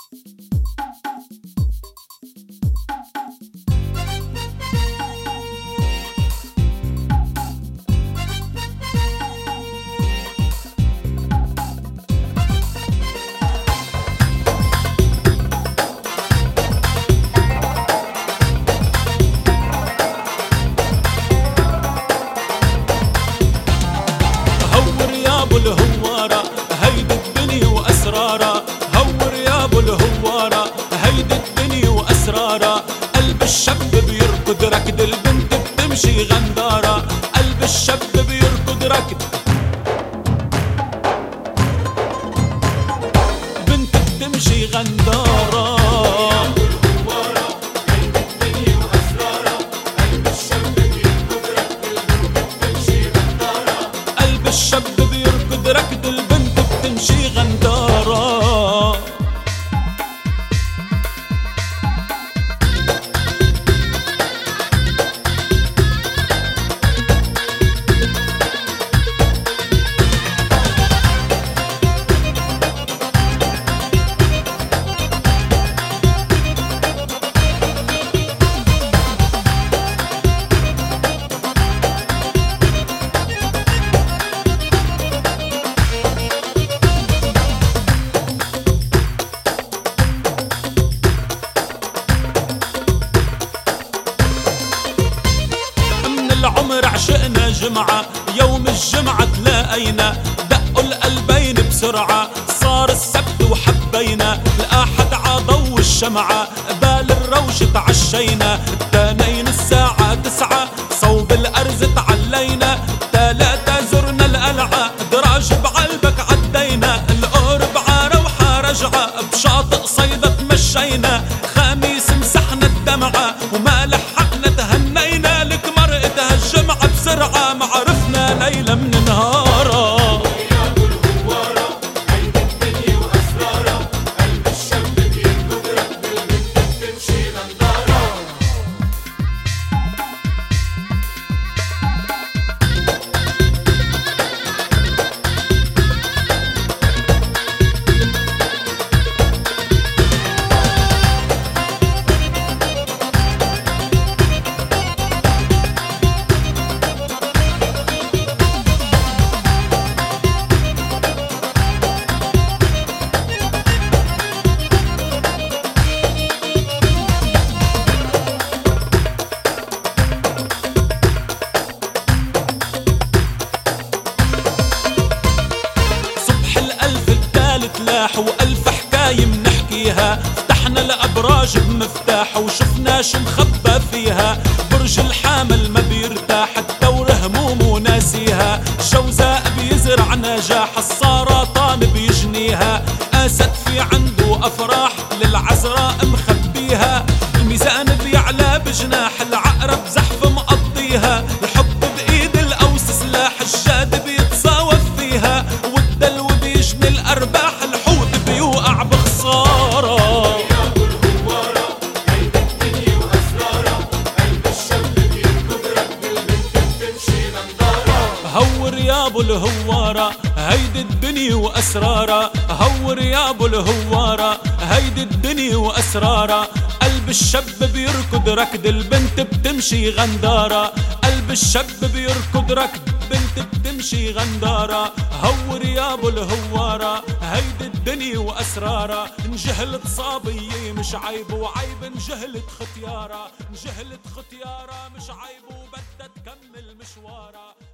هور يا ابو الهوارة هيدي الدنيا واسرارها، هور يا ابو الهوارة هيدي الدنيا واسرارها. قلب الشاب بيركض ركض، البنت بتمشي غندارة. قلب الشاب بيركض ركض، بنت بتمشي غندارة. الشاب بيركض ركض، البنت بتمشي غندارة. العمر عشقنا جمعة، يوم الجمعة تلاقينا، دقوا القلبين بسرعة، صار السبت وحبينا. الأحد عضو الشمعة، قبال الروش تعشينا. التنين الساعة 9 صوب الأرز تعلينا. 3 زرنا القلعة، دراج بعلبك عدينا. القرب عروحة رجعة، بشاطئ صيدا تمشينا. خميس مسحنا الدمعة، وما لحقنا تهنينا. لك مرقتها الجمعة بسرعة، ما عرفنا ليلة من نهارها. يا ابو الهوارة هيدي الدنيا واسرارها. قلب الشاب بيركض ركض، البنت بتمشي غندارة. وألف حكاية منحكيها. فتحنا الأبراج بمفتاح، وشفنا شو مخبى فيها. برج الحامل ما بيرتاح، الدور همومه ناسيها. الجوزاء بيزرع نجاح، السرطان بيجنيها. أسد في عنده أفراح، للعذراء مخبيها. الميزان بيعلى بجناح، العقرب زحف مقضيها. الحب بإيد الأوس سلاح، الجاد بيتصاوف فيها. والدلو بيجني الأرباح، الحوت بيوقع بخسارة. يا ابو الهوارة هيدي الدنيا واسرارها. قلب الشاب بيركض ركض، البنت بتمشي غندارة. هور يا ابو الهوارة هيدي الدنيا واسرارها. هور يا ابو الهوارة هيدي الدنيا واسرارها. قلب الشاب بيركض ركض، البنت بتمشي غندارة. قلب الشاب بيركض ركض، بنت بتمشي غندارة. هور يا ابو الهوارة هيدي الدنيا واسرارها. انجهلت صابية مش عيب، وعيب انجهلت ختيارة. انجهلت ختيارة مش عيب، وبدها تكمل مشوارها.